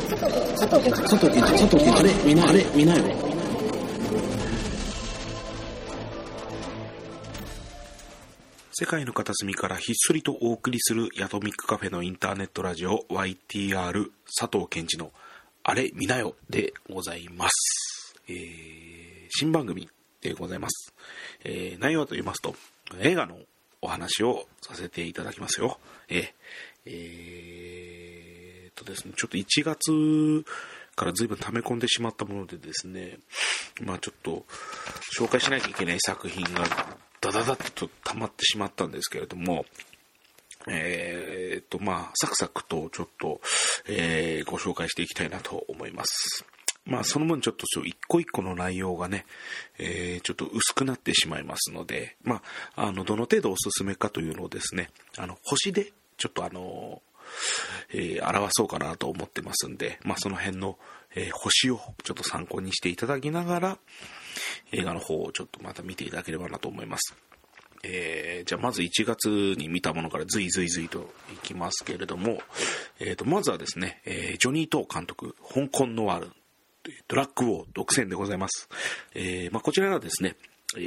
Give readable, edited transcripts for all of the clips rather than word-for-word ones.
あれ見ないよ。 世界の片隅からひっそりとお送りするヤトミックカフェのインターネットラジオ YTR 佐藤健二のあれ見なよでございます。新番組でございます。内容はと言いますと映画のお話をさせていただきますよ。ですね、ちょっと1月から随分溜め込んでしまったものでですね、まあちょっと紹介しなきゃいけない作品がダダダッと溜まってしまったんですけれども、まあサクサクとちょっと、ご紹介していきたいなと思います。まあその分ちょっと一個一個の内容がね、ちょっと薄くなってしまいますので、まあどの程度おすすめかというのをですね、星でちょっと表そうかなと思ってますんで、まあその辺の、星をちょっと参考にしていただきながら映画の方をちょっとまた見ていただければなと思います。じゃあまず1月に見たものからずいといきますけれども、まずはですね、ジョニー・トー監督香港ノワールドラッグウォー独占でございます。まあこちらはですね、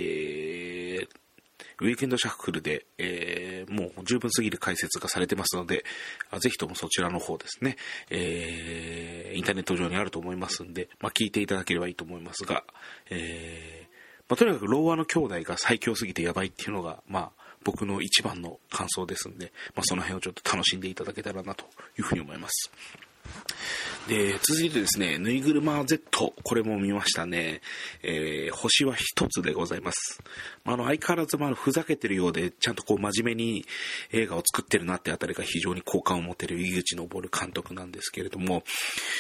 ウィークエンドシャッフルで、もう十分すぎる解説がされてますので、ぜひともそちらの方ですね、インターネット上にあると思いますんで、まあ、聞いていただければいいと思いますが、まあ、とにかくローアの兄弟が最強すぎてやばいっていうのが、まあ、僕の一番の感想ですんで、まあ、その辺をちょっと楽しんでいただけたらなというふうに思います。で、続いてですね、ぬいぐるま Z、これも見ましたね。星は一つでございます。相変わらずふざけてるようで、ちゃんとこう真面目に映画を作ってるなってあたりが非常に好感を持てる井口昇監督なんですけれども、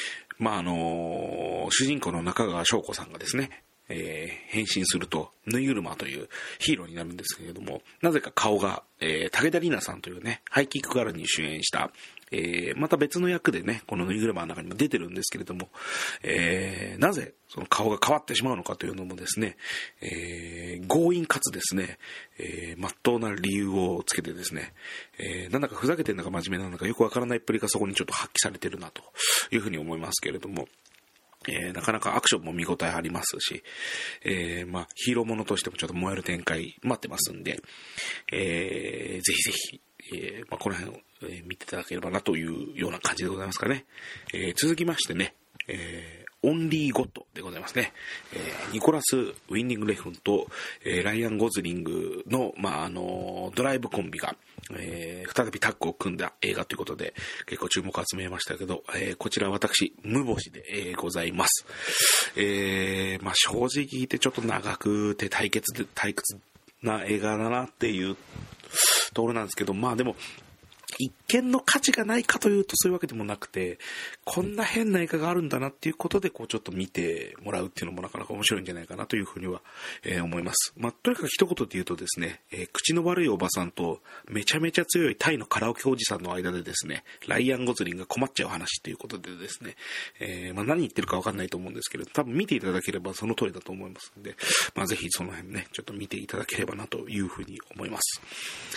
主人公の中川翔子さんがですね、変身するとぬいぐるまというヒーローになるんですけれども、なぜか顔が、武田里奈さんというね、ハイキックガールに主演した、また別の役でね、このぬいぐるまの中にも出てるんですけれども、なぜその顔が変わってしまうのかというのもですね、強引かつですね、真っ当な理由をつけてですね、なんだかふざけてるのか真面目なのかよくわからないっぷりがそこにちょっと発揮されてるなというふうに思いますけれども、なかなかアクションも見応えありますし、まあヒーローものとしてもちょっと燃える展開待ってますんで、ぜひぜひ、まあこの辺を、見ていただければなというような感じでございますかね。続きましてね、オンリーゴッドでございますね。ニコラス・ウィンディング・レフンと、ライアン・ゴズリングの、ドライブコンビが、再びタッグを組んだ映画ということで結構注目を集めましたけど、こちら私無星で、ございます。まあ正直言ってちょっと長くて退屈な映画だなっていうところなんですけど、まあでも一見の価値がないかというとそういうわけでもなくて、こんな変な映画があるんだなっていうことでこうちょっと見てもらうっていうのもなかなか面白いんじゃないかなというふうには、思います。まあとにかく一言で言うとですね、口の悪いおばさんとめちゃめちゃ強いタイのカラオケおじさんの間でですね、ライアン・ゴズリンが困っちゃう話ということでですね、まあ何言ってるかわかんないと思うんですけれど、多分見ていただければその通りだと思いますので、まあぜひその辺ねちょっと見ていただければなというふうに思います。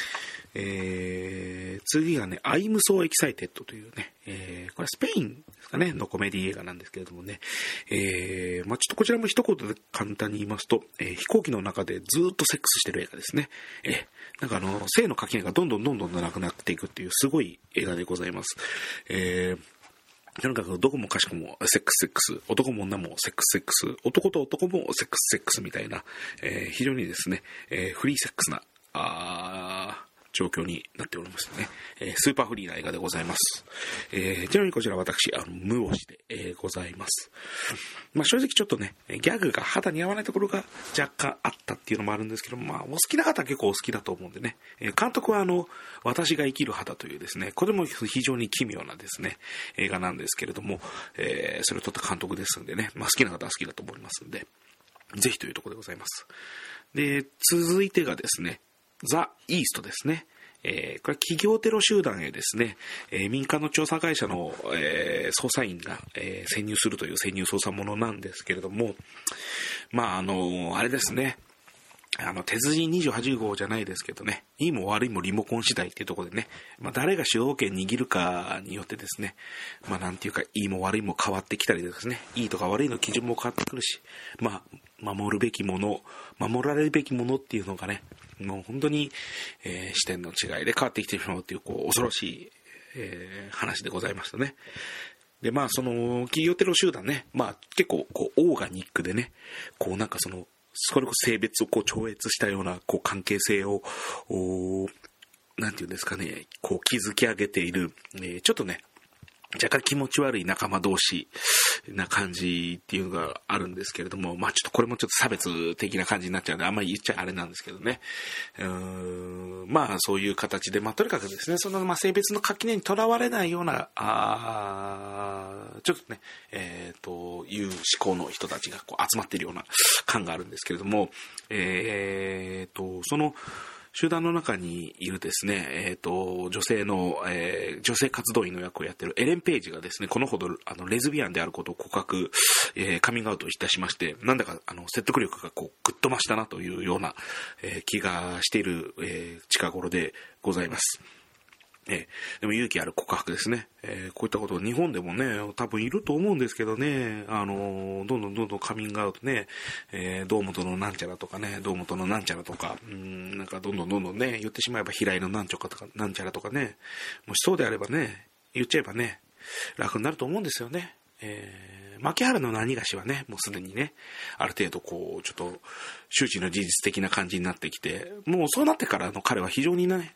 次がね、I'm So Excited というね、これはスペインですかね、のコメディ映画なんですけれどもね、まあちょっとこちらも一言で簡単に言いますと、飛行機の中でずっとセックスしてる映画ですね。なんか性の垣根がどんどんなくなっていくっていうすごい映画でございます。とにかくどこもかしこもセックス、男も女もセックス、男と男もセックスみたいな、非常にですね、フリーセックスな状況になっておりますね。スーパーフリーな映画でございます。ちなみにこちら私無星で、ございます。まあ正直ちょっとねギャグが肌に合わないところが若干あったっていうのもあるんですけど、まあお好きな方は結構お好きだと思うんでね、監督は私が生きる肌というですね、これも非常に奇妙なですね映画なんですけれども、それを撮った監督ですんでね、まあ好きな方は好きだと思いますんで、ぜひというところでございます。で、続いてがですね、ザ・イーストですね。これは企業テロ集団へですね、民間の調査会社の、捜査員が、潜入するという潜入捜査ものなんですけれども、まああれですね、 手筋28号じゃないですけどね、いいも悪いもリモコン次第っていうところでね、誰が主導権握るかによってですね、なんていうか、いいも悪いも変わってきたりですね、いいとか悪いの基準も変わってくるし、守るべきもの、守られるべきものっていうのがね、もう本当に、視点の違いで変わってきてしまうっていう、恐ろしい、話でございましたね。で、その、企業テロ集団ね、結構、オーガニックでね、それこそ性別を超越したような関係性をなんていうんですかね、築き上げている、ちょっとね若干気持ち悪い仲間同士な感じっていうのがあるんですけれども、ちょっとこれもちょっと差別的な感じになっちゃうんであんまり言っちゃあれなんですけどね、そういう形でとにかくですね、その性別の垣根にとらわれないようなちょっとねいう思考の人たちが集まっているような感があるんですけれども、その集団の中にいるですね、女性活動員の役をやっているエレン・ペイジがですね、このほどレズビアンであることを告白、カミングアウトいたしまして、なんだか説得力がぐっと増したなというような、気がしている、近頃でございます。でも勇気ある告白ですね。こういったこと日本でもね多分いると思うんですけどね、どんどんカミングアウトね、堂本のなんちゃらとかね、堂本のなんちゃらとか、なんかどんどんね言ってしまえば平井のなんちゃらとかなんちゃらとかね、もしそうであればね言っちゃえばね楽になると思うんですよね。牧原の何がしはね、もうすでにね、ある程度ちょっと周知の事実的な感じになってきて、もうそうなってからの彼は非常にね、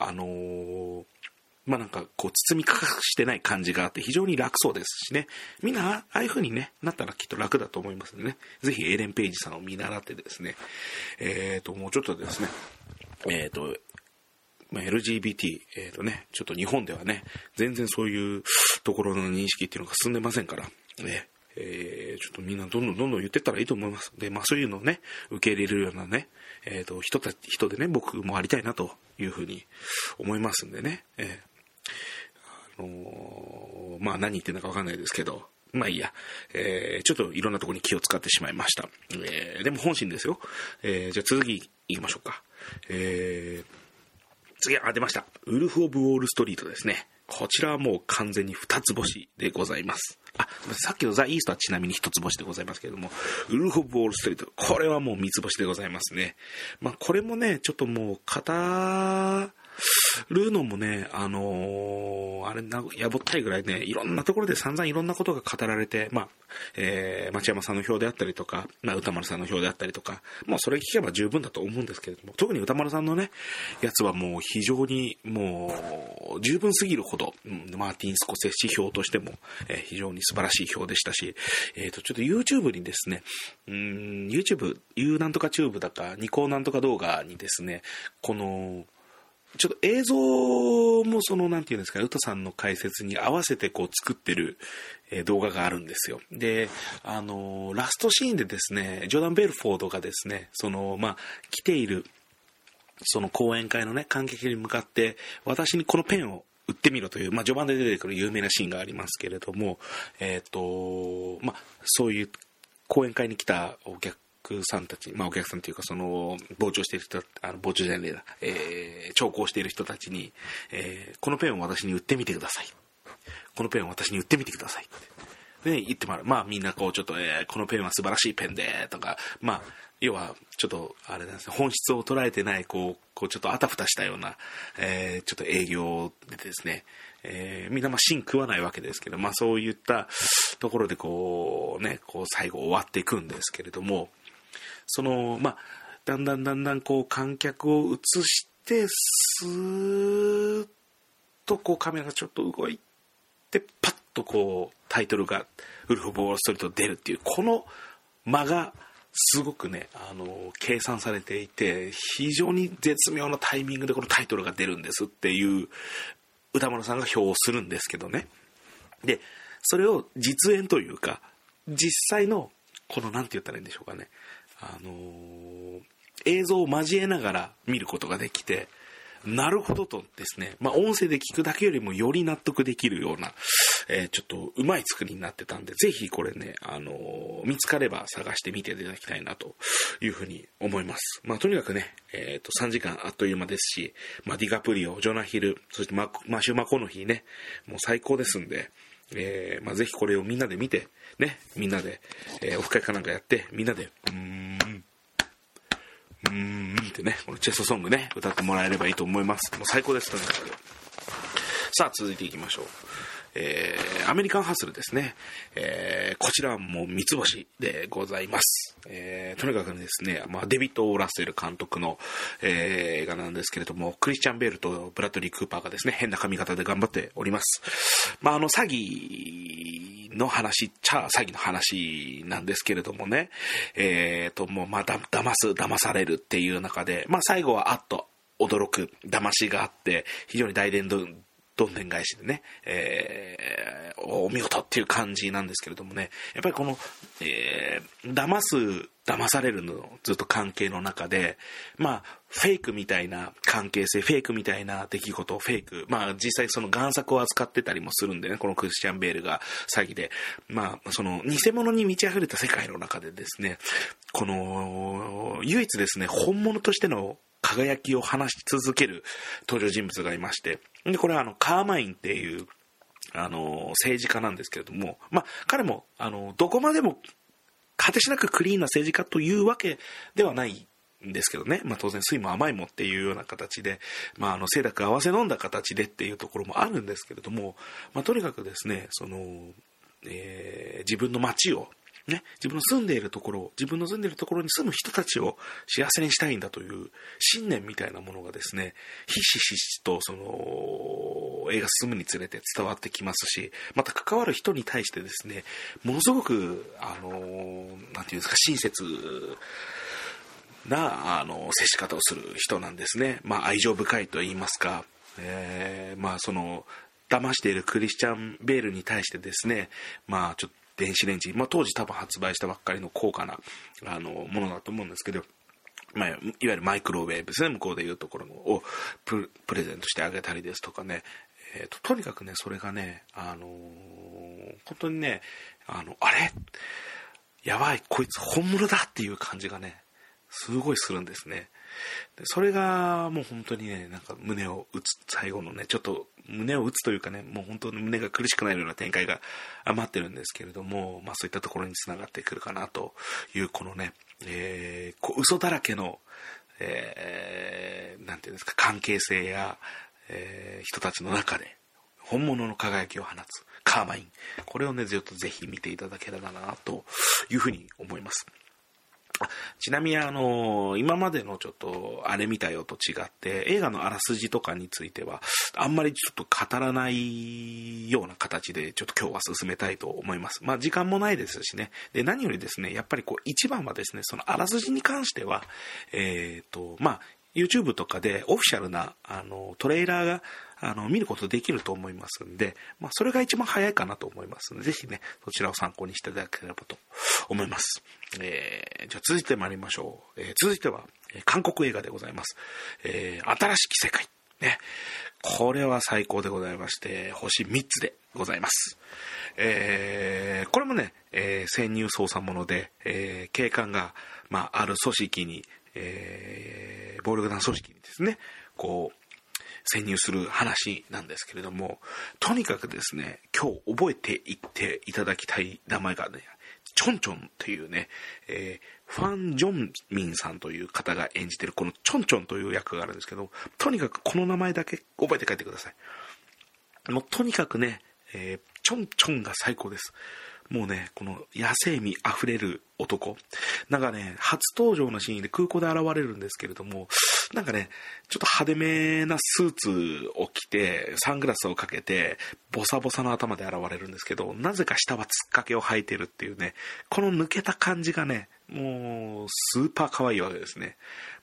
包み隠してない感じがあって非常に楽そうですしね、みんなああいう風にねなったらきっと楽だと思いますのでね、ぜひエレン・ペイジさんを見習ってですね、もうちょっとですね、LGBT、ちょっと日本ではね全然そういうところの認識っていうのが進んでませんからね、ちょっとみんなどんどん言ってったらいいと思います。で、そういうのをね受け入れるようなね、人でね僕もありたいなというふうに思いますんでね、何言ってんだかわかんないですけど、いいや、ちょっといろんなところに気を使ってしまいました。でも本心ですよ。じゃあ次行きましょうか。次出ました。ウルフ・オブ・ウォール・ストリートですね。こちらはもう完全に2つ星でございます。さっきのザ・イーストはちなみに1つ星でございますけれども、ウルフ・オブ・ウォール・ストリート、これはもう3つ星でございますね。これもねちょっともう語るのもね、やぼったいぐらいね、いろんなところで散々いろんなことが語られて、町山さんの表であったりとか、歌丸さんの表であったりとか、それ聞けば十分だと思うんですけれども、特に歌丸さんのね、やつはもう非常にもう十分すぎるほど、マーティン・スコセッシ表としても、非常に素晴らしい表でしたし、ちょっと YouTube にですね、YouTube、U なんとかチューブだか、ニコなんとか動画にですね、ちょっと映像もなんていうんですか、ウトさんの解説に合わせて作ってる動画があるんですよ。で、ラストシーンでですね、ジョーダン・ベルフォードがですね、来ている、その講演会のね、観客に向かって、私にこのペンを売ってみろという、序盤で出てくる有名なシーンがありますけれども、そういう講演会に来たお客さんたち、お客さんというか傍聴している人、傍聴じゃねえな、聴講している人たちに、このペンを私に売ってみてください。このペンを私に売ってみてください。で、言ってもらう。みんなちょっと、このペンは素晴らしいペンで、とか、要は、ちょっと、あれなんですね、本質を捉えてない、ちょっとあたふたしたような、ちょっと営業でですね、みんな芯食わないわけですけど、そういったところで最後終わっていくんですけれども、だんだん観客を映してスーッとカメラがちょっと動いてパッとタイトルがウルフ・オブ・ウォール・ストリート出るっていうこの間がすごくね計算されていて、非常に絶妙なタイミングでこのタイトルが出るんですっていう歌丸さんが表をするんですけどね。でそれを実演というか実際のなんて言ったらいいんでしょうかね、映像を交えながら見ることができて、なるほどとですね、音声で聞くだけよりもより納得できるような、 ちょっとうまい作りになってたんで、ぜひこれね、見つかれば探してみていただきたいなというふうに思います。まあとにかくね、3時間あっという間ですし、まあディカプリオ、ジョナヒル、そしてマシュー・マコノヒーね、もう最高ですんで、まあぜひこれをみんなで見て、ね、みんなで、オフ会かなんかやって、みんなで、ってね、このチェストソングね、歌ってもらえればいいと思います。もう最高です、とにかく。さあ、続いていきましょう。アメリカンハッスルですね。こちらはもう三つ星でございます。とにかくですね、まあ、デビッド・ラッセル監督の、映画なんですけれども、クリスチャン・ベールとブラッドリー・クーパーがですね、変な髪型で頑張っております。まあ、詐欺の話っちゃ詐欺の話なんですけれどもね、もうまあ、騙されるっていう中で、まあ、最後はあっと驚く騙しがあって、非常に大伝どんでん返しでね、お見事っていう感じなんですけれどもね、やっぱりこの、騙されるのずっと関係の中で、まあ、フェイクみたいな関係性、フェイクみたいな出来事、フェイク、まあ実際その贋作を扱ってたりもするんでね、このクリスチャン・ベールが詐欺で、まあその偽物に満ち溢れた世界の中でですね、この唯一ですね、本物としての輝きを放し続ける登場人物がいまして、でこれはカーマインっていう政治家なんですけれども、まあ彼もどこまでも果てしなくクリーンな政治家というわけではないんですけどね、まあ当然酸いも甘いもっていうような形で、まあ清濁合わせ飲んだ形でっていうところもあるんですけれども、まあとにかくですね、自分の街をね、自分の住んでいるところに住む人たちを幸せにしたいんだという信念みたいなものがですね、ひしひしと映画進むにつれて伝わってきますし、また関わる人に対してですね、ものすごくなんていうんですか、親切な接し方をする人なんですね。まあ愛情深いと言いますか、まあ騙しているクリスチャン・ベールに対してですね、まあちょっと電子レンジ、まあ、当時多分発売したばっかりの高価なものだと思うんですけど、まあ、いわゆるマイクロウェーブですね、向こうでいうところをプレゼントしてあげたりですとかね、とにかくね、それがね、本当にね、あれやばい、こいつ本物だっていう感じがね、すごいするんですね。でそれがもう本当にね、なんか胸を打つ、最後のね、ちょっと胸を打つというかね、もう本当に胸が苦しくなるような展開が待ってるんですけれども、まあそういったところにつながってくるかなという、このね、嘘だらけの、なんていうんですか、関係性や、人たちの中で本物の輝きを放つカーマイン、これをね、ずっとぜひ見ていただければなというふうに思います。ちなみに今までのちょっとあれ見たよと違って映画のあらすじとかについてはあんまりちょっと語らないような形でちょっと今日は進めたいと思います。まあ時間もないですしね。で何よりですね、やっぱり一番はですね、そのあらすじに関してはまあYouTube とかでオフィシャルなトレーラーが見ることできると思いますんで、まあ、それが一番早いかなと思いますので、ぜひね、そちらを参考にしていただければと思います。じゃあ続いて参りましょう。続いては、韓国映画でございます。新しき世界。ね。これは最高でございまして、星3つでございます。これもね、潜入捜査もので、警官が、まあ、ある組織に、暴力団組織にですね、潜入する話なんですけれども、とにかくですね、今日覚えていっていただきたい名前がね、チョンチョンっていうね、ファン・ジョンミンさんという方が演じているこのチョンチョンという役があるんですけど、とにかくこの名前だけ覚えて帰ってください。もうとにかくね、チョンチョンが最高です。もうね、この野生味あふれる男。なんかね、初登場のシーンで空港で現れるんですけれども、なんかね、ちょっと派手めなスーツを着て、サングラスをかけて、ボサボサの頭で現れるんですけど、なぜか下はつっかけを履いてるっていうね、この抜けた感じがね、もう、スーパー可愛いわけですね。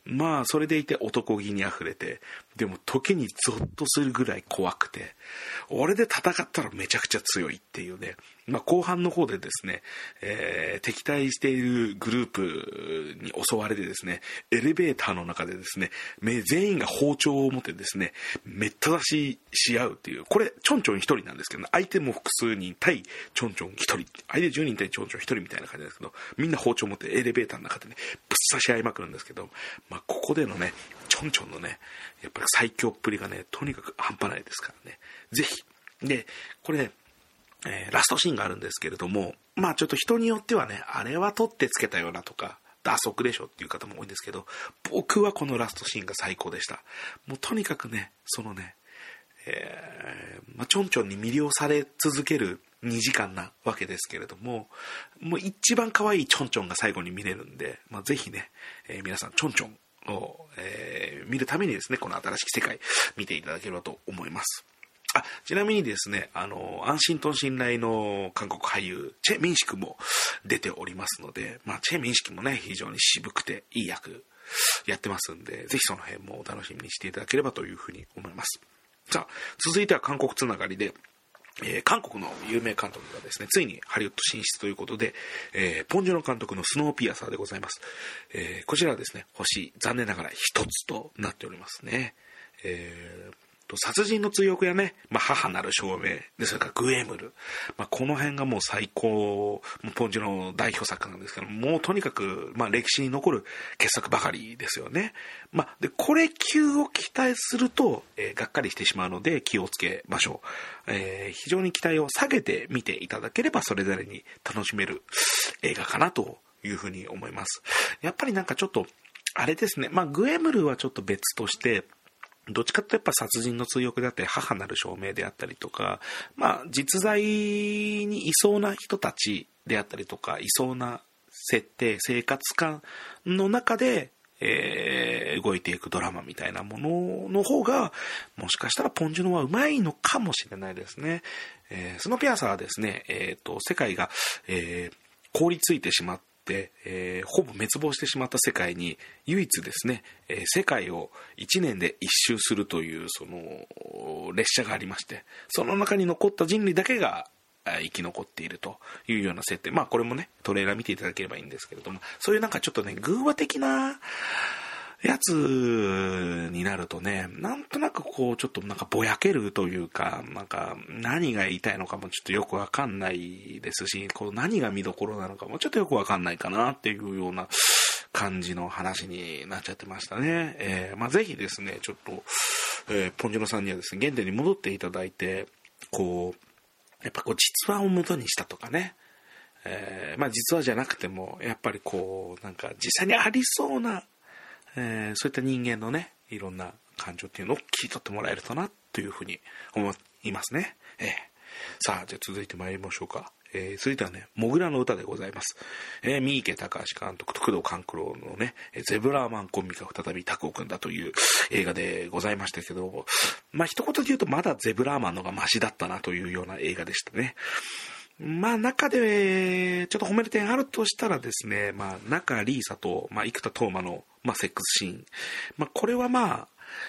まあそれでいて男気にあふれて、でも時にゾッとするぐらい怖くて、俺で戦ったらめちゃくちゃ強いっていうね。まあ後半の方でですね、敵対しているグループに襲われてですね、エレベーターの中でですね、全員が包丁を持ってですね、めった出しし合うっていう、これちょんちょん一人なんですけど、相手も複数人対ちょんちょん一人、相手10人対ちょんちょん一人みたいな感じですけど、みんな包丁を持ってエレベーターの中でね、ぶっ刺し合いまくるんですけど、まあここでのね、ちょんちょんのね、やっぱり最強っぷりがね、とにかく半端ないですからね。ぜひ。で、これね、ラストシーンがあるんですけれども、まあちょっと人によってはね、あれは取ってつけたようなとか、打足でしょっていう方も多いんですけど、僕はこのラストシーンが最高でした。もうとにかくね、そのね、ちょんちょんに魅了され続ける2時間なわけですけれども、もう一番可愛いちょんちょんが最後に見れるんで、まあぜひね、皆さんちょんちょんを、見るためにですね、この新しき世界見ていただければと思います。ちなみにですね、安心と信頼の韓国俳優チェ・ミンシクも出ておりますので、まあチェ・ミンシクもね、非常に渋くていい役やってますんで、ぜひその辺もお楽しみにしていただければというふうに思います。さあ、続いては韓国つながりで、韓国の有名監督がですね、ついにハリウッド進出ということで、ポン・ジュノ監督のスノーピアサーでございます。こちらはですね、星残念ながら一つとなっておりますね。殺人の追憶やね、まあ、母なる証明で、それからグエムル、まあ、この辺がもう最高、ポン・ジュノの代表作なんですけども、うとにかく、まあ、歴史に残る傑作ばかりですよね。まあ、でこれ級を期待すると、がっかりしてしまうので気をつけましょう。非常に期待を下げて見ていただければそれぞれに楽しめる映画かなというふうに思います。やっぱりなんかちょっとあれですね、まあ、グエムルはちょっと別として、どっちかというとやっぱ殺人の追憶であったり母なる証明であったりとか、まあ実在にいそうな人たちであったりとか、いそうな設定、生活感の中で、動いていくドラマみたいなものの方がもしかしたらポン・ジュノはうまいのかもしれないですね。スノーピアサーはですね、世界が、凍りついてしまってほぼ滅亡してしまった世界に唯一ですね、世界を1年で一周するというその列車がありまして、その中に残った人類だけが生き残っているというような設定。まあこれもね、トレーラー見ていただければいいんですけれども、そういうなんかちょっとね、偶話的なやつになるとね、なんとなくこうちょっとなんかぼやけるというか、なんか何が言いたいのかもちょっとよくわかんないですし、こう何が見どころなのかもちょっとよくわかんないかなっていうような感じの話になっちゃってましたね。まあぜひですね、ちょっと、ポン・ジュノさんにはですね、原点に戻っていただいて、こうやっぱこう実話を元にしたとかね、まあ実話じゃなくてもやっぱりこうなんか実際にありそうなそういった人間のね、いろんな感情っていうのを聞き取ってもらえるとなというふうに思いますね。さあ、じゃあ続いて参りましょうか。続いてはね、モグラの歌でございます。三池隆監督と工藤官九郎のね、ゼブラーマンコンビが再びタッグを組んだという映画でございましたけど、まあ一言で言うとまだゼブラーマンのがマシだったなというような映画でしたね。まあ中でちょっと褒める点あるとしたらですね、まあ中リーサと、まあ、生田斗真の、まあ、セックスシーン、まあこれはまあ、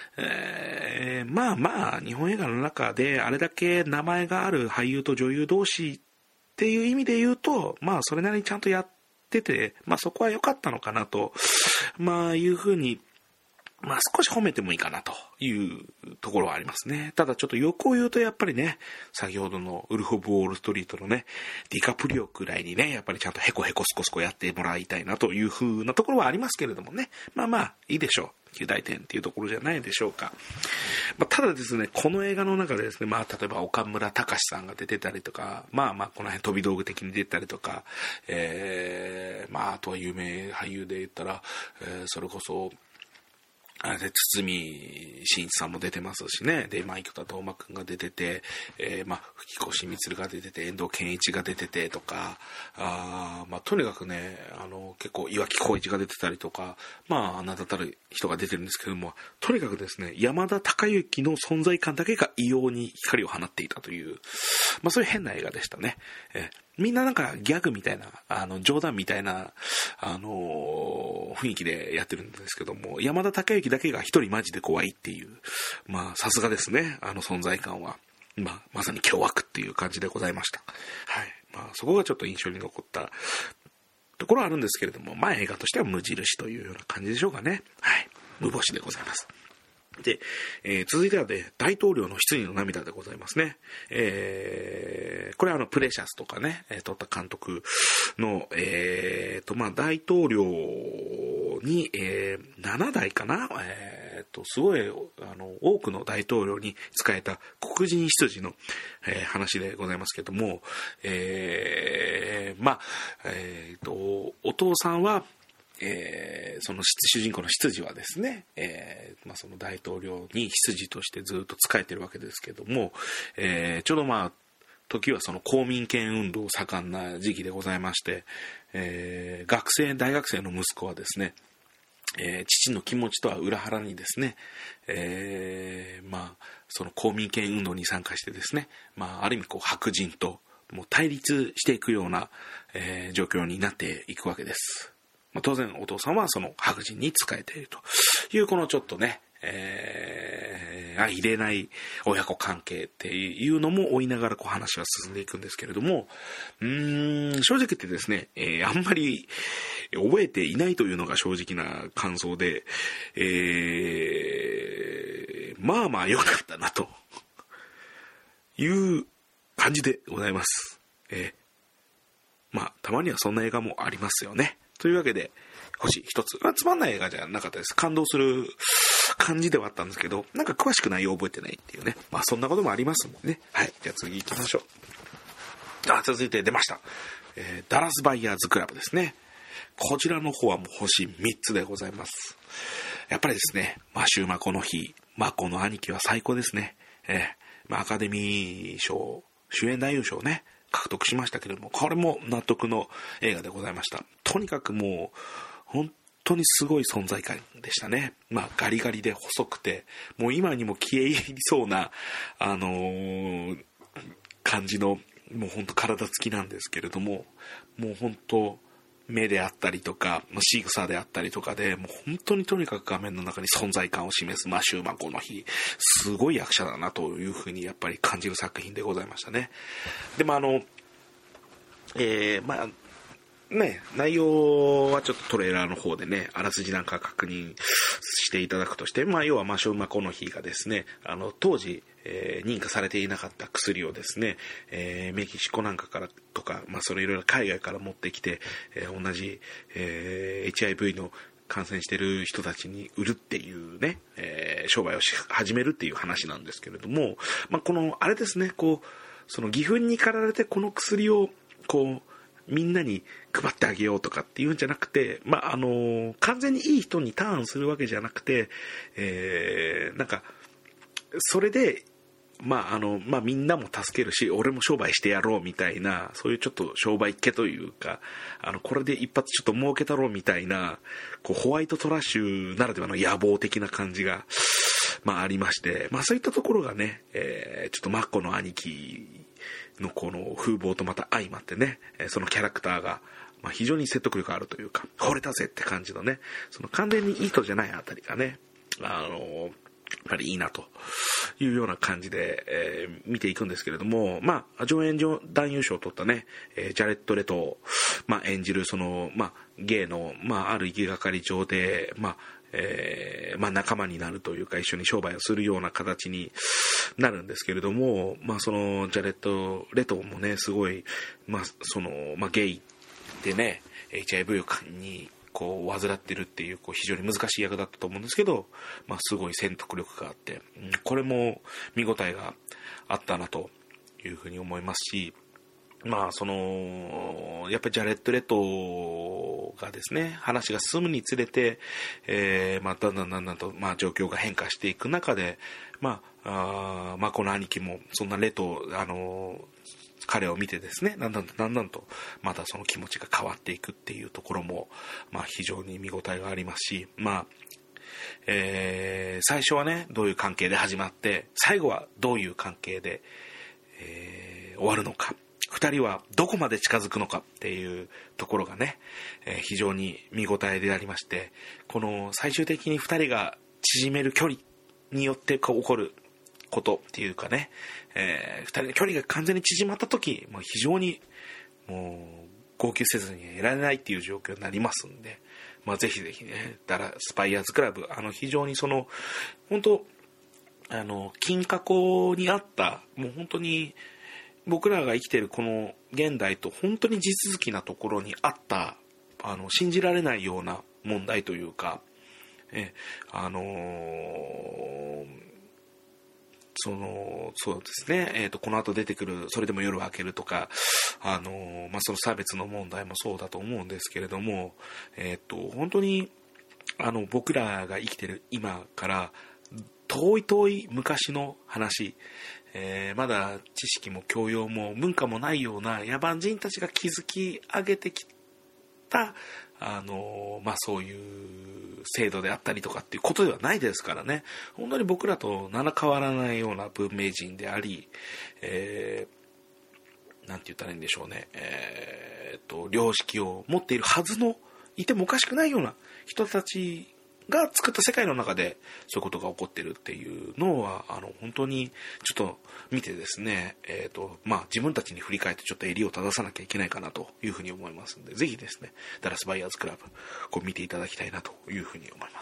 まあ日本映画の中であれだけ名前がある俳優と女優同士っていう意味で言うと、まあそれなりにちゃんとやってて、まあそこは良かったのかなと、まあいうふうに、まあ少し褒めてもいいかなというところはありますね。ただちょっと欲を言うとやっぱりね、先ほどのウルフ・オブ・ウォール・ストリートのね、ディカプリオくらいにね、やっぱりちゃんとヘコヘコスコスコやってもらいたいなという風なところはありますけれどもね。まあまあいいでしょう。9大点っていうところじゃないでしょうか。まあ、ただですね、この映画の中でですね、まあ例えば岡村隆史さんが出てたりとか、まあまあこの辺飛び道具的に出たりとか、まああとは有名俳優で言ったら、それこそ堤真一さんも出てますしね。で、生田斗真くんが出てて、まあ、吹越光が出てて、遠藤憲一が出ててとか、まあ、とにかくね、結構岩城浩一が出てたりとか、まあ、名だたる人が出てるんですけども、とにかくですね、山田孝之の存在感だけが異様に光を放っていたという、まあ、そういう変な映画でしたね。 みんななんかギャグみたいな、冗談みたいな、雰囲気でやってるんですけども、山田孝之だけが一人マジで怖いっていう、まあ、さすがですね、存在感は。まあ、まさに凶悪っていう感じでございました。はい。まあ、そこがちょっと印象に残ったところはあるんですけれども、まあ、映画としては無印というような感じでしょうかね。はい。無星でございます。で、続いてはね、大統領の失意の涙でございますね。これはプレシャスとかね、撮った監督の、まあ、大統領に、7代かな、すごい、多くの大統領に仕えた黒人執事の、話でございますけども、まあ、お父さんは、その主人公の執事はですね、まあ、その大統領に執事としてずっと仕えてるわけですけども、ちょうどまあ時はその公民権運動盛んな時期でございまして、大学生の息子はですね、父の気持ちとは裏腹にですね、まあその公民権運動に参加してですね、まあある意味こう白人ともう対立していくような、状況になっていくわけです。まあ、当然お父さんはその白人に仕えているというこのちょっとね、相入れない親子関係っていうのも追いながらこう話は進んでいくんですけれども、正直言ってですね、あんまり覚えていないというのが正直な感想で、まあまあ良かったなという感じでございます。まあたまにはそんな映画もありますよね。というわけで星一つ、つまんない映画じゃなかったです。感動する感じではあったんですけど、なんか詳しく内容覚えてないっていうね、まあそんなこともありますもんね。はい、じゃあ次行きましょう。続いて出ました、ダラスバイヤーズクラブですね。こちらの方はもう星3つでございます。やっぱりですね、マシューマコの日、マコの兄貴は最高ですね。まあ、アカデミー賞主演男優賞ね獲得しましたけれども、これも納得の映画でございました。とにかくもう本当にすごい存在感でしたね。まあガリガリで細くて、もう今にも消え入りそうな感じのもう本当体つきなんですけれども、もう本当目であったりとか仕草であったりとかで、もう本当にとにかく画面の中に存在感を示すマシューマコの日、すごい役者だなというふうにやっぱり感じる作品でございましたね。でもまあね、内容はちょっとトレーラーの方でね、あらすじなんか確認していただくとして、まあ要はマシューマコの日がですね、当時、認可されていなかった薬をですね、メキシコなんかからとか、まあそれいろいろ海外から持ってきて、同じ、HIV の感染している人たちに売るっていうね、商売を始めるっていう話なんですけれども、まあこのあれですね、こうその義憤に駆られてこの薬をこうみんなに配ってあげようとかっていうんじゃなくて、まあ完全にいい人にターンするわけじゃなくて、なんかそれでまあまあみんなも助けるし、俺も商売してやろうみたいな、そういうちょっと商売っ気というか、これで一発ちょっと儲けたろうみたいな、こうホワイトトラッシュならではの野望的な感じがまあありまして、まあそういったところがね、ちょっとマッコの兄貴のこの風貌とまた相まってね、そのキャラクターがまあ非常に説得力あるというか、惚れたぜって感じのね、その完全にいい人じゃないあたりがね、やっぱりいいなというような感じで、見ていくんですけれども、まあ上演男優賞を取ったね、ジャレット・レト、まあ、演じるそのまあゲイのまあある行きがかり上でまあまあ仲間になるというか、一緒に商売をするような形になるんですけれども、まあそのジャレット・レトもね、すごいまあそのまあゲイでね HIV にこう患ってるっていう、こう非常に難しい役だったと思うんですけど、まあすごい説得力があって、これも見応えがあったなというふうに思いますし、まあそのやっぱりジャレット・レトがですね、話が進むにつれて、まあだんだんとまあ状況が変化していく中で、まあまあこの兄貴もそんなレト彼を見てですね、だんだんとまたその気持ちが変わっていくっていうところもまあ非常に見応えがありますし、まあ最初はねどういう関係で始まって、最後はどういう関係で、終わるのか、2 2人はどこまで近づくのかっていうところがね、非常に見応えでありまして、この最終的に2人が縮める距離によって起こることっていうかね、2人の距離が完全に縮まった時、もう非常にもう号泣せずに得られないっていう状況になりますんで、ぜひぜひね、スパイアーズクラブ、非常に本当金過去にあった、もう本当に僕らが生きているこの現代と本当に地続きなところにあった、信じられないような問題というか、そうですね、この後出てくるそれでも夜は明けるとか、その差別の問題もそうだと思うんですけれども、本当に僕らが生きてる今から遠い昔の話、まだ知識も教養も文化もないような野蛮人たちが築き上げてきたそういう制度であったりとかっていうことではないですからね。本当に僕らと名の変わらないような文明人であり、なんて言ったらいいんでしょうね、良識を持っているはずの、いてもおかしくないような人たちが作った世界の中でそういうことが起こっているっていうのは本当にちょっと見てですね、自分たちに振り返ってちょっと襟を正さなきゃいけないかなというふうに思いますので、ぜひですねダラスバイヤーズクラブ見ていただきたいなというふうに思います。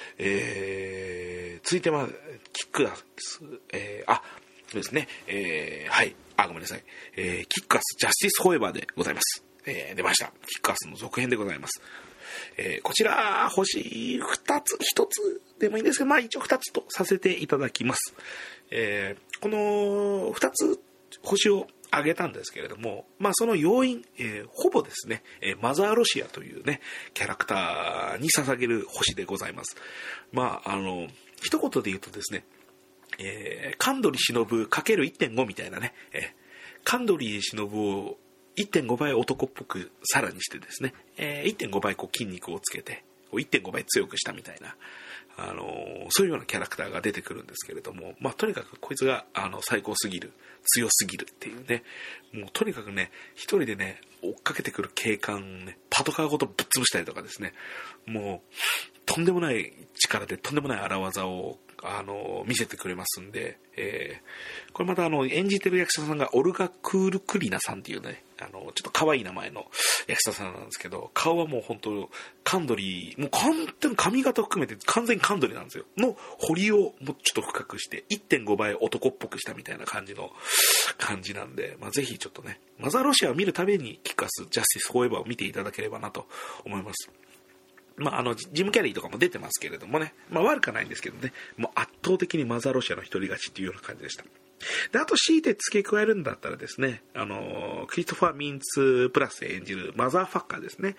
続いてはキックアス、そうですね、ごめんなさい、キックアスジャスティスフォーエバーでございます。出ました。キックアスの続編でございます。こちら星2つ1つでもいいんですけど、一応2つとさせていただきます。この2つ星をあげたんですけれども、その要因、ほぼですね、マザーロシアというねキャラクターに捧げる星でございます。一言で言うとですね、神取忍 ×1.5 みたいなね、神取忍を1.5 倍男っぽくさらにしてですね、1.5 倍筋肉をつけて 1.5 倍強くしたみたいな、そういうようなキャラクターが出てくるんですけれども、とにかくこいつが最高すぎる、強すぎるっていうね、もうとにかくね一人でね追っかけてくる警官ね、パトカーごとぶっ潰したりとかですね、もうとんでもない力でとんでもない荒技を見せてくれますんで、これまた演じてる役者さんがオルガ・クールクリナさんっていうね、ちょっと可愛い名前の役者さんなんですけど、顔はもう本当カンドリもう完全に髪型含めて完全にカンドリなんですよの彫りをもうちょっと深くして 1.5 倍男っぽくしたみたいな感じなんで、ぜひちょっとねマザーロシアを見るたびにキックアスジャスティスフォーエバーを見ていただければなと思います。ジム・キャリーとかも出てますけれどもね、悪くはないんですけどね、もう圧倒的にマザーロシアの一人勝ちっていうような感じでした。で、あと強いて付け加えるんだったらですね、クリストファー・ミンツプラス演じるマザーファッカーですね。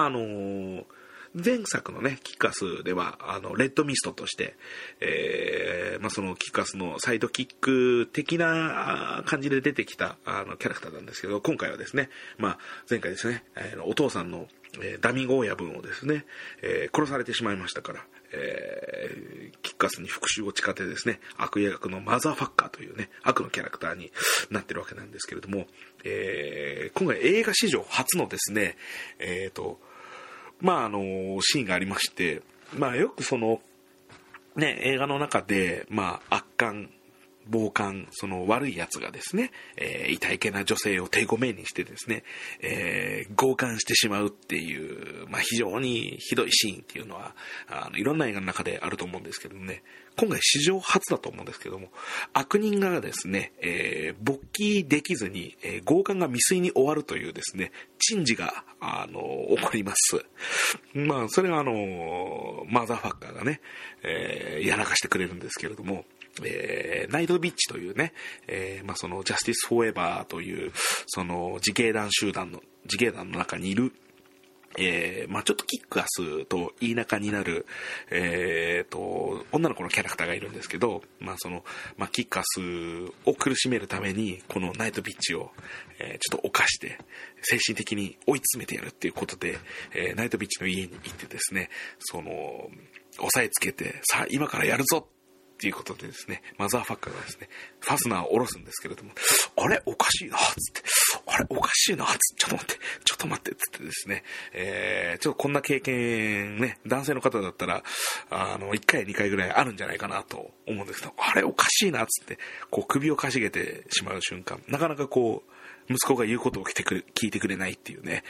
前作のねキックアスではレッドミストとして、そのキックアスのサイドキック的な感じで出てきたキャラクターなんですけど、今回はですね、前回ですね、お父さんのダミング親分をですね、殺されてしまいましたから、キックアスに復讐を誓ってですね、悪役のマザーファッカーというね悪のキャラクターになってるわけなんですけれども、今回映画史上初のですね、シーンがありまして、よくそのね映画の中で悪漢暴漢、その悪いやつがですね、いたいけな女性を手ごめにしてですね、強姦してしまうっていう、非常にひどいシーンっていうのはいろんな映画の中であると思うんですけどもね、今回史上初だと思うんですけども、悪人がですね、勃起できずに、強姦が未遂に終わるというですね珍事が起こります。それはマザーファッカーがね、やらかしてくれるんですけれども、ナイトビッチというね、そのジャスティスフォーエバーというその自警団の中にいる、ちょっとキックアスと言い仲になる、女の子のキャラクターがいるんですけど、キックアスを苦しめるためにこのナイトビッチを、ちょっと犯して精神的に追い詰めてやるっていうことで、ナイトビッチの家に行ってですね、押さえつけて、さあ今からやるぞっていうことでですね、マザーファッカーがですねファスナーを下ろすんですけれども、あれおかしいなっつって、あれおかしいな、ちょっと待って、つってですね、ちょっとこんな経験ね、男性の方だったら、1回2回ぐらいあるんじゃないかなと思うんですけど、あれおかしいな、つって、こう首をかしげてしまう瞬間、なかなかこう、息子が言うことを聞いてくれないっていうね、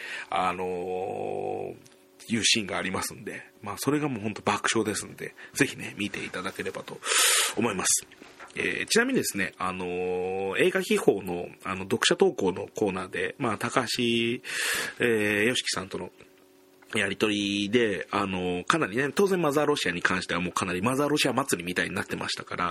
いうシーンがありますんで、まあそれがもう本当爆笑ですんで、ぜひね、見ていただければと思います。ちなみにですね、映画秘宝の、読者投稿のコーナーで、まあ、高橋、よしきさんとのやりとりで、かなりね、当然マザーロシアに関してはもうかなりマザーロシア祭りみたいになってましたから、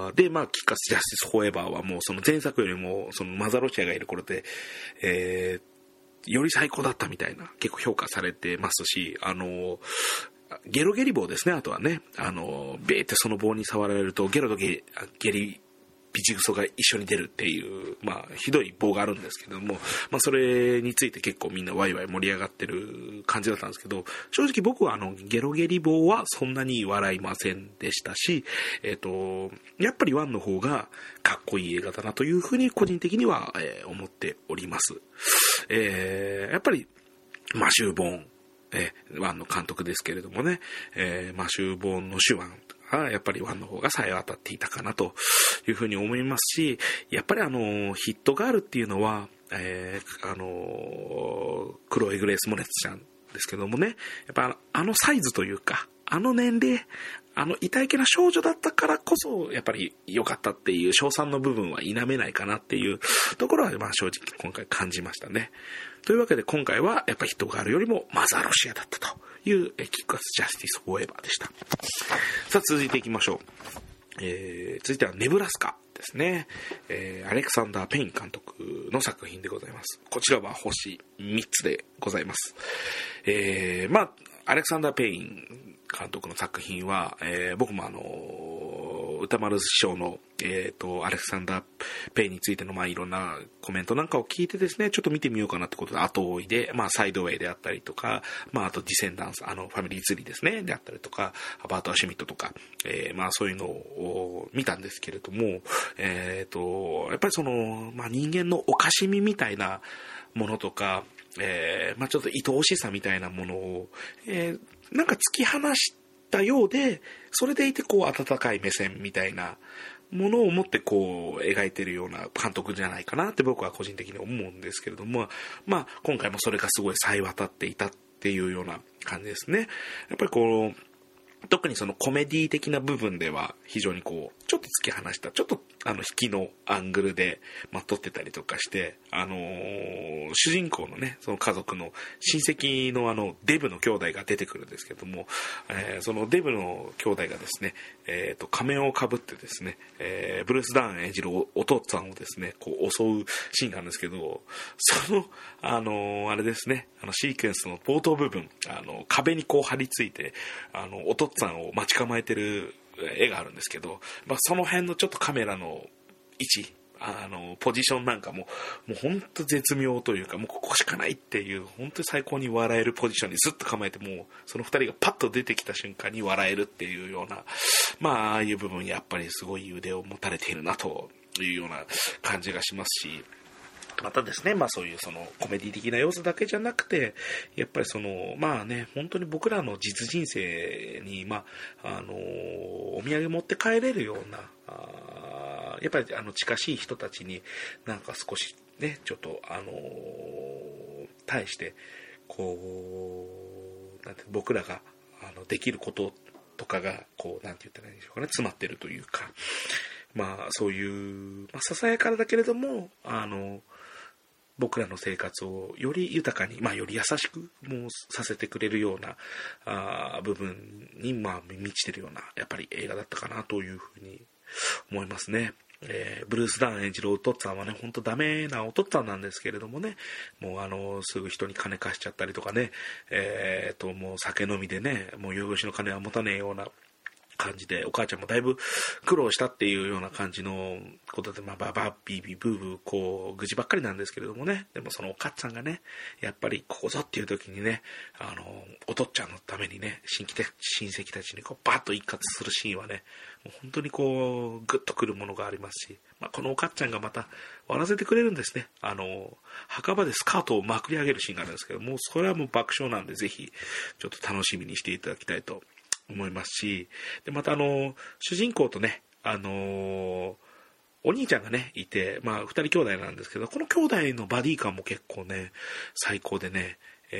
で、まあ、キックアス・ジャスティス・フォーエバーはもうその前作よりも、そのマザーロシアがいる頃で、より最高だったみたいな、結構評価されてますし、ゲロゲリ棒ですね、あとはね、ベーってその棒に触られると、ゲロとゲリビチグソが一緒に出るっていう、まあ、ひどい棒があるんですけども、まあ、それについて結構みんなワイワイ盛り上がってる感じだったんですけど、正直僕はゲロゲリ棒はそんなに笑いませんでしたし、やっぱり1の方がかっこいい映画だなというふうに個人的には、思っております。やっぱり、マシュー・ボーン、1の監督ですけれどもね、マシュー・ボーンの手腕がやっぱり1の方が冴え渡っていたかなというふうに思いますし、やっぱりヒットガールっていうのは、クロエ・グレース・モレッツちゃんですけどもね、やっぱサイズというか、年齢、痛いけな少女だったからこそ、やっぱり良かったっていう賞賛の部分は否めないかなっていうところは、まあ正直今回感じましたね。というわけで今回はやっぱりヒットガールよりもマザーロシアだったというキックアス・ジャスティス・フォーエバーでした。さあ続いていきましょう。続いてはネブラスカですね。アレクサンダー・ペイン監督の作品でございます。こちらは星3つでございます。まあ、アレクサンダー・ペイン監督の作品は、僕も歌丸師匠の、アレクサンダー・ペインについての、まあ、いろんなコメントなんかを聞いてですね、ちょっと見てみようかなってことで、後追いで、まあ、サイドウェイであったりとか、まあ、あとディセンダンス、ファミリーツリーですね、であったりとか、バート・アシュミットとか、まあ、そういうのを見たんですけれども、やっぱりその、まあ、人間のおかしみみたいなものとか、まあ、ちょっと愛おしさみたいなものを、なんか突き放したようで、それでいてこう温かい目線みたいなものを持ってこう描いているような監督じゃないかなって僕は個人的に思うんですけれども、まあ今回もそれがすごい冴え渡っていたっていうような感じですね。やっぱりこう、特にそのコメディ的な部分では非常にこう、ちょっと突き放した、ちょっと引きのアングルで、まあ、撮ってたりとかして、主人公のね、その家族の親戚のデブの兄弟が出てくるんですけども、そのデブの兄弟がですね、仮面をかぶってですね、ブルース・ダーン演じるお父さんをですね、こう襲うシーンがあるんですけど、その、あれですね、シークエンスの冒頭部分、壁にこう張り付いて、お父さんを待ち構えてる絵があるんですけど、まあ、その辺のちょっとカメラの位置、ポジションなんかもう本当絶妙というか、もうここしかないっていう、本当に最高に笑えるポジションにスッと構えて、もうその二人がパッと出てきた瞬間に笑えるっていうような、まあ、ああいう部分やっぱりすごい腕を持たれているなというような感じがしますし、またですね、まあそういうそのコメディ的な要素だけじゃなくて、やっぱりその、まあね、本当に僕らの実人生に、まあ、お土産持って帰れるような、やっぱり近しい人たちになんか少しね、ちょっと対して、こう、なんて僕らができることとかが、こう、なんて言ったらいいんでしょうかね、詰まってるというか、まあそういう、まあ、ささやかだけれども、僕らの生活をより豊かに、まあ、より優しくもさせてくれるような部分に、まあ、満ちてるようなやっぱり映画だったかなというふうに思いますね。ブルース・ダーン演じるお父っつぁんはね、ほんとダメなお父っつぁんなんですけれどもね、もうすぐ人に金貸しちゃったりとかね、もう酒飲みでね、もう養子の金は持たねえような感じで、お母ちゃんもだいぶ苦労したっていうような感じのことで、バービービーブーブーこう愚痴ばっかりなんですけれどもね。でもそのお母ちゃんがね、やっぱりここぞっていう時にね、お父ちゃんのためにね、親戚たちにこうバッと一括するシーンはね、もう本当にこうグッとくるものがありますし、このお母ちゃんがまた笑わせてくれるんですね。墓場でスカートをまくり上げるシーンがあるんですけども、それはもう爆笑なんで、ぜひちょっと楽しみにしていただきたいと思いますし、でまた主人公とね、お兄ちゃんがねいて、2人兄弟なんですけど、この兄弟のバディ感も結構ね最高でね、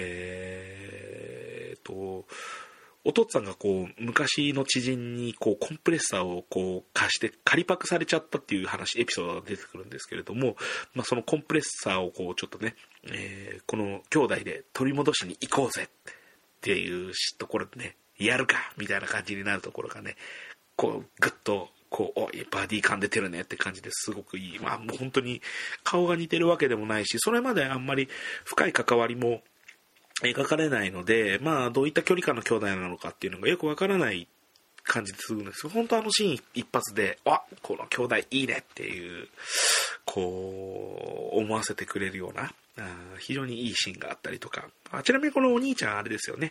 お父さんがこう昔の知人にこうコンプレッサーをこう貸して仮パクされちゃったっていう話、エピソードが出てくるんですけれども、そのコンプレッサーをこうちょっとね、この兄弟で取り戻しに行こうぜっていうところでね、やるかみたいな感じになるところがね、こうグッとこうバディ感出てるねって感じですごくいい。もう本当に顔が似てるわけでもないし、それまであんまり深い関わりも描かれないので、どういった距離感の兄弟なのかっていうのがよくわからない感じでするんですけど、本当シーン一発で、この兄弟いいねっていう、こう、思わせてくれるような、非常にいいシーンがあったりとか、ちなみにこのお兄ちゃんあれですよね、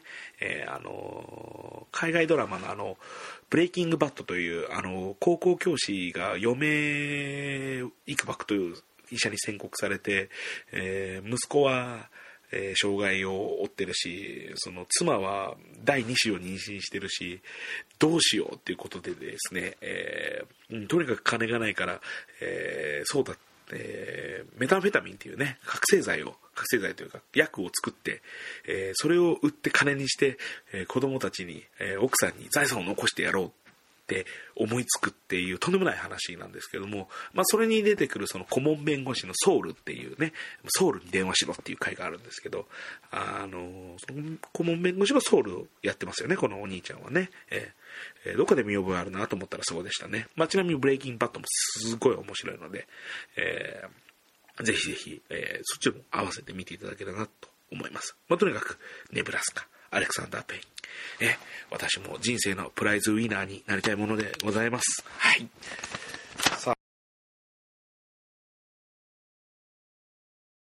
海外ドラマのブレイキングバッドという、高校教師が余命いくばくという医者に宣告されて、息子は、障害を負ってるし、その妻は第2子を妊娠してるし、どうしようっていうことでですね、とにかく金がないから、そうだ、メタンフェタミンっていうね、覚醒剤というか薬を作って、それを売って金にして、子供たちに、奥さんに財産を残してやろうって思いつくっていうとんでもない話なんですけども、それに出てくるその顧問弁護士のソウルっていうね、ソウルに電話しろっていう回があるんですけど、その顧問弁護士のソウルをやってますよね、このお兄ちゃんはね。どこで見覚えあるなと思ったらそうでしたね。ちなみにブレイキングバッドもすごい面白いので、ぜひぜひ、そっちも合わせて見ていただけたらなと思います。とにかくネブラスカ、アレクサンダー・ペイン、私も人生のプライズウィナーになりたいものでございます。はい。